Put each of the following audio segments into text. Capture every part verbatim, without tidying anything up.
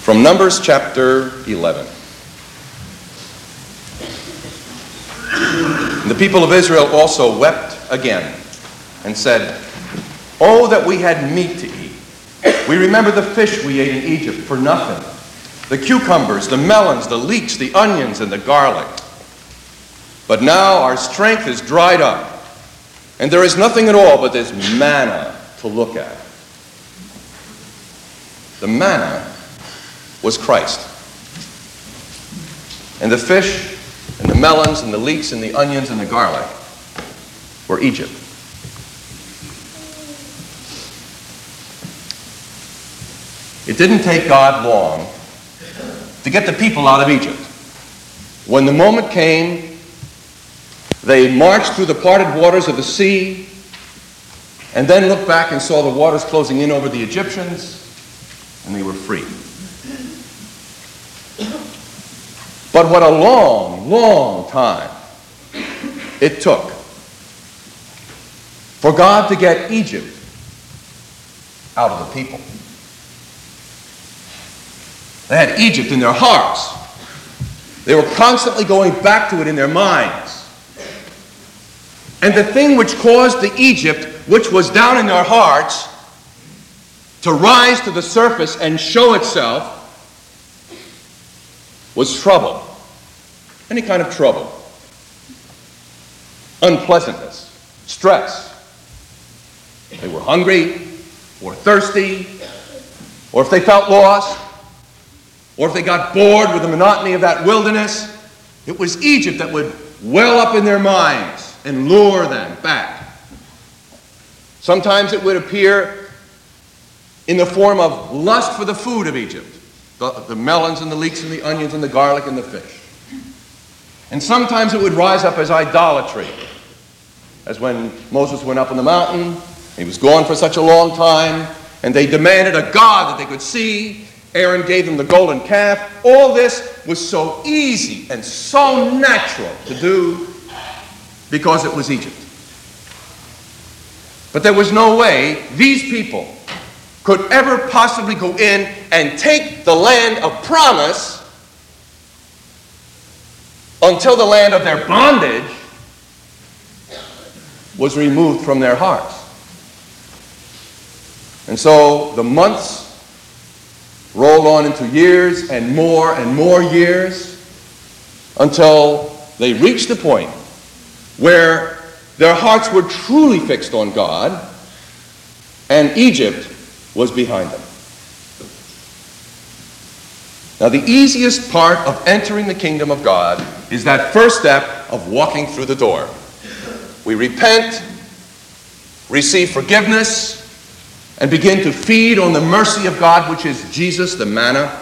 From Numbers chapter eleven. The people of Israel also wept again and said, "Oh, that we had meat to eat. We remember the fish we ate in Egypt for nothing, the cucumbers, the melons, the leeks, the onions, and the garlic. But now our strength is dried up, and there is nothing at all but this manna to look at." The manna was Christ. And the fish and the melons and the leeks and the onions and the garlic were Egypt. It didn't take God long to get the people out of Egypt. When the moment came, they marched through the parted waters of the sea and then looked back and saw the waters closing in over the Egyptians, and they were free. But what a long, long time it took for God to get Egypt out of the people. They had Egypt in their hearts. They were constantly going back to it in their minds. And the thing which caused the Egypt, which was down in their hearts, to rise to the surface and show itself was trouble. Any kind of trouble. Unpleasantness. Stress. They were hungry or thirsty, or if they felt lost, or if they got bored with the monotony of that wilderness, it was Egypt that would well up in their minds and lure them back. Sometimes it would appear in the form of lust for the food of Egypt, the, the melons and the leeks and the onions and the garlic and the fish. And sometimes it would rise up as idolatry, as when Moses went up on the mountain, he was gone for such a long time, and they demanded a god that they could see. Aaron gave them the golden calf. All this was so easy and so natural to do because it was Egypt. But there was no way these people could ever possibly go in and take the land of promise until the land of their bondage was removed from their hearts. And so the months rolled on into years and more and more years until they reached the point where their hearts were truly fixed on God and Egypt was behind them. Now, the easiest part of entering the kingdom of God is that first step of walking through the door. We repent, receive forgiveness, and begin to feed on the mercy of God, which is Jesus, the manna.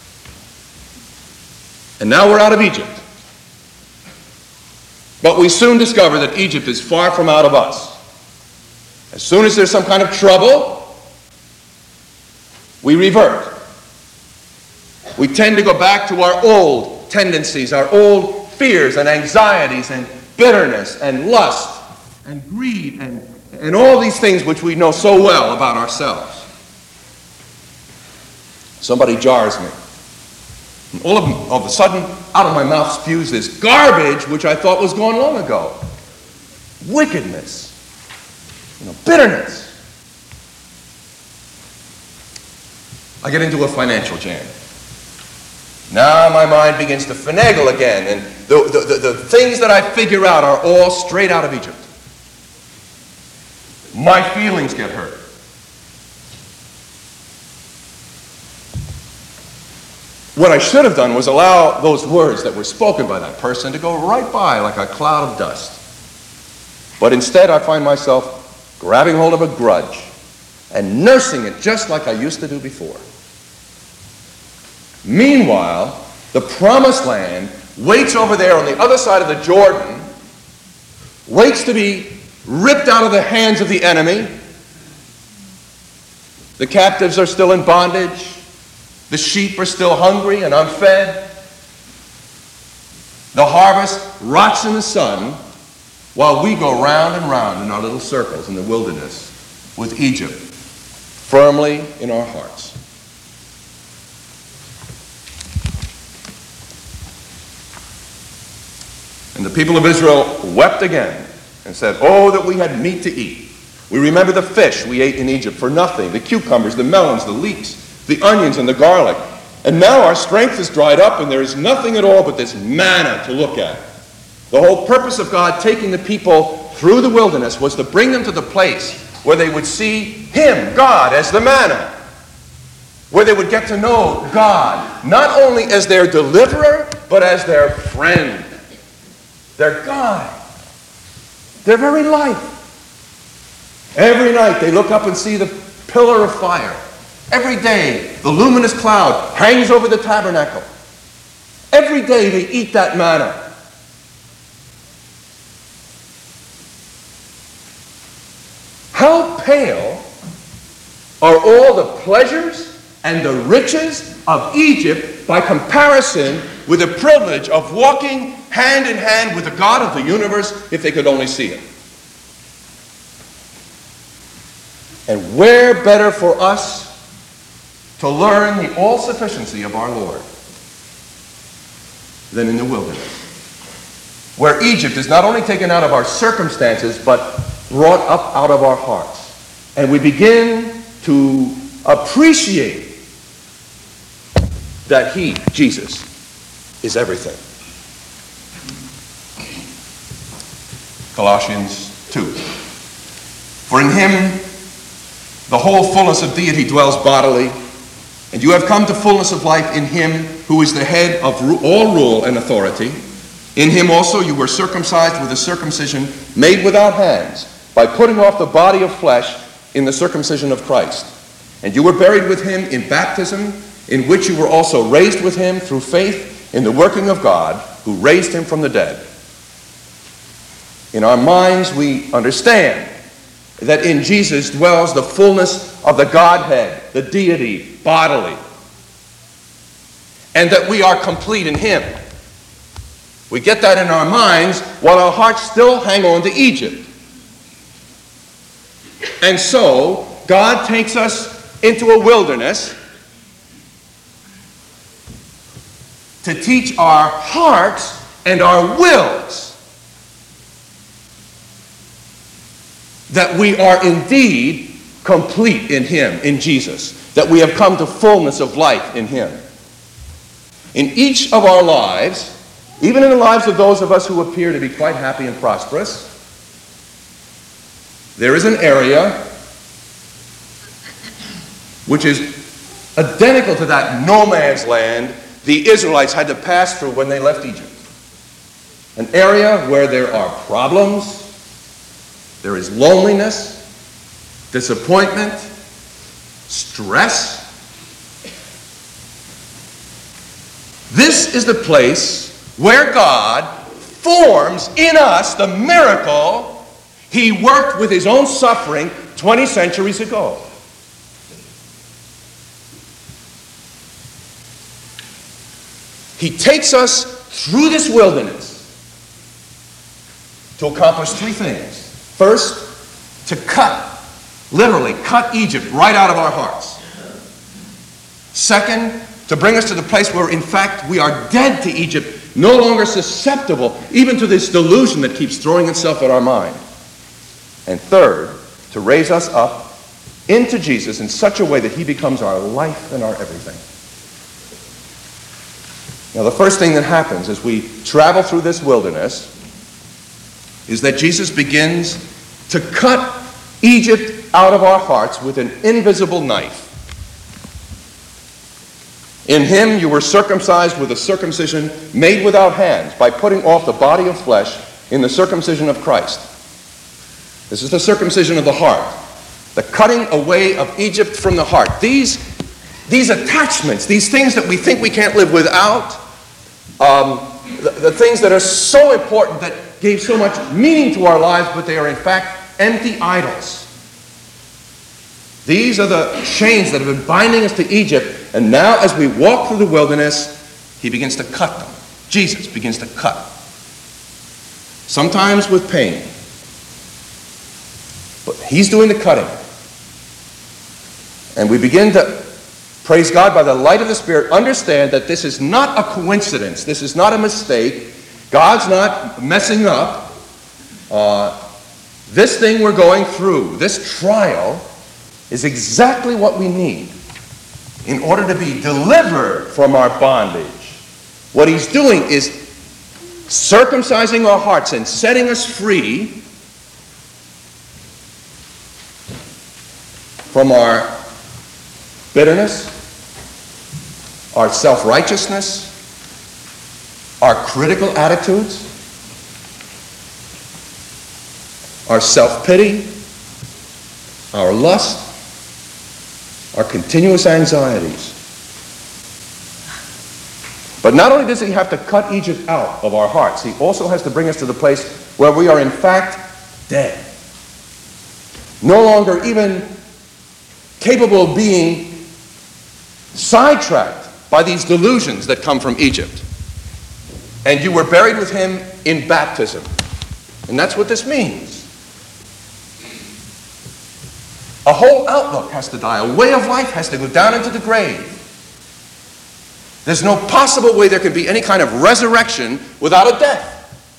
And now we're out of Egypt. But we soon discover that Egypt is far from out of us. As soon as there's some kind of trouble, we revert. We tend to go back to our old tendencies, our old fears and anxieties and bitterness and lust and greed and, and all these things which we know so well about ourselves. Somebody jars me. And all of, all of a sudden, out of my mouth spews this garbage which I thought was gone long ago. Wickedness. You know, bitterness. I get into a financial jam. Now my mind begins to finagle again, and the, the, the, the things that I figure out are all straight out of Egypt. My feelings get hurt. What I should have done was allow those words that were spoken by that person to go right by like a cloud of dust. But instead I find myself grabbing hold of a grudge and nursing it just like I used to do before. Meanwhile, the promised land waits over there on the other side of the Jordan, waits to be ripped out of the hands of the enemy. The captives are still in bondage. The sheep are still hungry and unfed. The harvest rots in the sun while we go round and round in our little circles in the wilderness with Egypt firmly in our hearts. And the people of Israel wept again and said, "Oh, that we had meat to eat. We remember the fish we ate in Egypt for nothing, the cucumbers, the melons, the leeks, the onions, and the garlic. And now our strength is dried up, and there is nothing at all but this manna to look at." The whole purpose of God taking the people through the wilderness was to bring them to the place where they would see Him, God, as the manna. Where they would get to know God, not only as their deliverer, but as their friend, their guide, their very life. Every night they look up and see the pillar of fire. Every day the luminous cloud hangs over the tabernacle. Every day they eat that manna. How pale are all the pleasures and the riches of Egypt by comparison with the privilege of walking hand in hand with the God of the universe, if they could only see Him. And where better for us to learn the all-sufficiency of our Lord than in the wilderness, where Egypt is not only taken out of our circumstances, but brought up out of our hearts. And we begin to appreciate that He, Jesus, is everything. Colossians two. For in Him the whole fullness of deity dwells bodily, and you have come to fullness of life in Him who is the head of all rule and authority. In Him also you were circumcised with a circumcision made without hands, by putting off the body of flesh in the circumcision of Christ. And you were buried with Him in baptism, in which you were also raised with Him through faith in the working of God, who raised Him from the dead. In our minds we understand that in Jesus dwells the fullness of the Godhead, the deity, bodily, and that we are complete in Him. We get that in our minds while our hearts still hang on to Egypt. And so, God takes us into a wilderness to teach our hearts and our wills that we are indeed complete in Him, in Jesus, that we have come to fullness of life in Him. In each of our lives, even in the lives of those of us who appear to be quite happy and prosperous, there is an area which is identical to that no man's land the Israelites had to pass through when they left Egypt. An area where there are problems, there is loneliness, disappointment, stress. This is the place where God forms in us the miracle He worked with His own suffering twenty centuries ago. He takes us through this wilderness to accomplish three things. First, to cut, literally cut Egypt right out of our hearts. Second, to bring us to the place where in fact we are dead to Egypt, no longer susceptible even to this delusion that keeps throwing itself at our mind. And third, to raise us up into Jesus in such a way that He becomes our life and our everything. Now, the first thing that happens as we travel through this wilderness is that Jesus begins to cut Egypt out of our hearts with an invisible knife. In Him you were circumcised with a circumcision made without hands, by putting off the body of flesh in the circumcision of Christ. This is the circumcision of the heart, the cutting away of Egypt from the heart. These, these attachments, these things that we think we can't live without, um, the, the things that are so important, that gave so much meaning to our lives, but they are in fact empty idols. These are the chains that have been binding us to Egypt, and now as we walk through the wilderness, He begins to cut them. Jesus begins to cut. Sometimes with pain. But He's doing the cutting. And we begin to, praise God, by the light of the Spirit, understand that this is not a coincidence. This is not a mistake. God's not messing up. Uh, this thing we're going through, this trial, is exactly what we need in order to be delivered from our bondage. What he's doing is circumcising our hearts and setting us free from our bitterness, our self-righteousness, our critical attitudes, our self-pity, our lust, our continuous anxieties. But not only does he have to cut Egypt out of our hearts, he also has to bring us to the place where we are in fact dead. No longer even capable of being sidetracked by these delusions that come from Egypt. And you were buried with him in baptism. And that's what this means. A whole outlook has to die. A way of life has to go down into the grave. There's no possible way there can be any kind of resurrection without a death.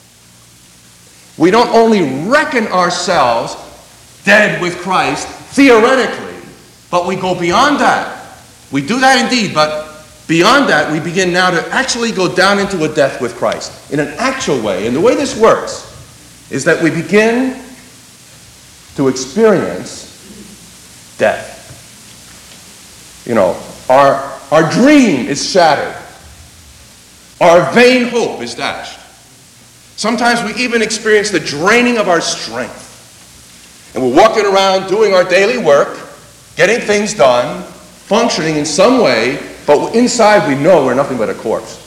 We don't only reckon ourselves dead with Christ theoretically, but we go beyond that. We do that indeed, but beyond that, we begin now to actually go down into a death with Christ in an actual way. And the way this works is that we begin to experience death. You know, our, our dream is shattered. Our vain hope is dashed. Sometimes we even experience the draining of our strength. And we're walking around doing our daily work, getting things done, functioning in some way, but inside we know we're nothing but a corpse.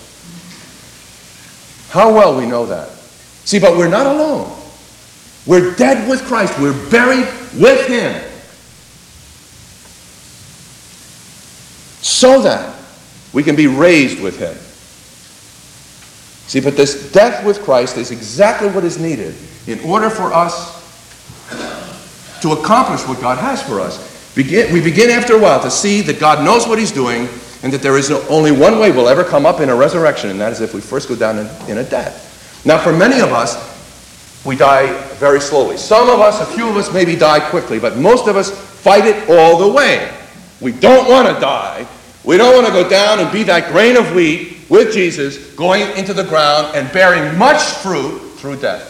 How well we know that. See, but we're not alone. We're dead with Christ. We're buried with him. So that we can be raised with him. See, but this death with Christ is exactly what is needed in order for us to accomplish what God has for us. Begin, we begin after a while to see that God knows what he's doing and that there is only one way we'll ever come up in a resurrection, and that is if we first go down in, in a death. Now, for many of us, we die very slowly. Some of us, a few of us, maybe die quickly, but most of us fight it all the way. We don't want to die. We don't want to go down and be that grain of wheat with Jesus going into the ground and bearing much fruit through death.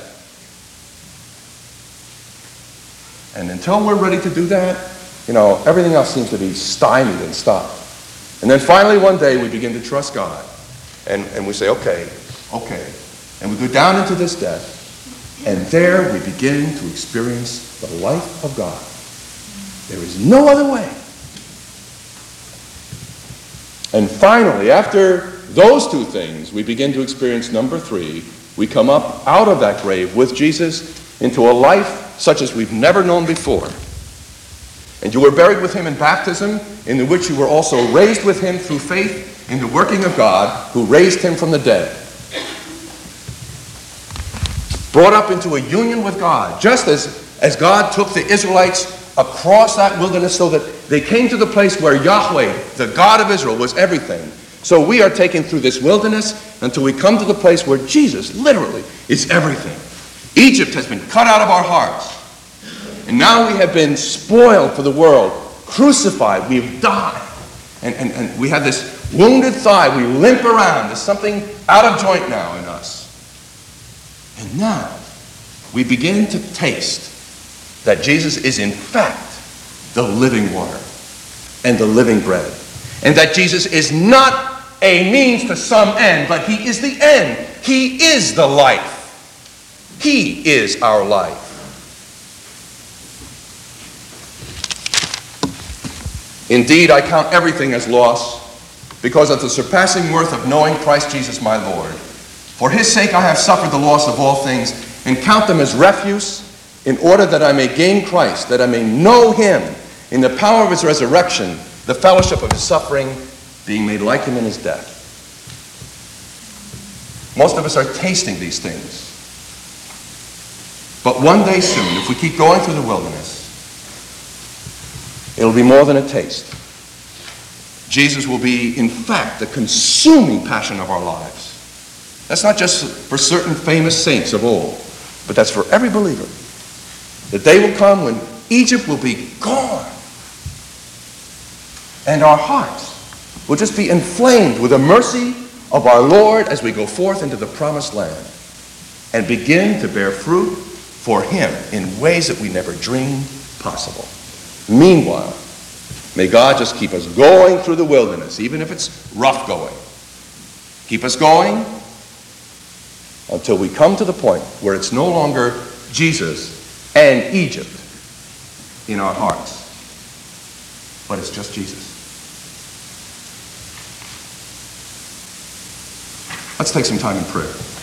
And until we're ready to do that, you know, everything else seems to be stymied and stopped. And then finally one day we begin to trust God. And, and we say, okay, okay. And we go down into this death. And there we begin to experience the life of God. There is no other way. And finally, after those two things, we begin to experience number three. We come up out of that grave with Jesus into a life such as we've never known before. And you were buried with him in baptism, in which you were also raised with him through faith in the working of God, who raised him from the dead. Brought up into a union with God, just as, as God took the Israelites across that wilderness so that they came to the place where Yahweh, the God of Israel, was everything. So we are taken through this wilderness until we come to the place where Jesus literally is everything. Egypt has been cut out of our hearts. And now we have been spoiled for the world, crucified, we've died. And, and, and we have this wounded thigh, we limp around. There's something out of joint now in us. And now we begin to taste that Jesus is in fact the living water and the living bread. And that Jesus is not a means to some end, but he is the end. He is the life. He is our life. Indeed, I count everything as loss because of the surpassing worth of knowing Christ Jesus my Lord. For his sake I have suffered the loss of all things and count them as refuse, in order that I may gain Christ, that I may know him in the power of his resurrection, the fellowship of his suffering, being made like him in his death. Most of us are tasting these things. But one day soon, if we keep going through the wilderness, it'll be more than a taste. Jesus will be, in fact, the consuming passion of our lives. That's not just for certain famous saints of old, but that's for every believer. The day will come when Egypt will be gone. And our hearts will just be inflamed with the mercy of our Lord as we go forth into the promised land and begin to bear fruit for him in ways that we never dreamed possible. Meanwhile, may God just keep us going through the wilderness, even if it's rough going. Keep us going until we come to the point where it's no longer Jesus and Egypt in our hearts, but it's just Jesus. Let's take some time in prayer.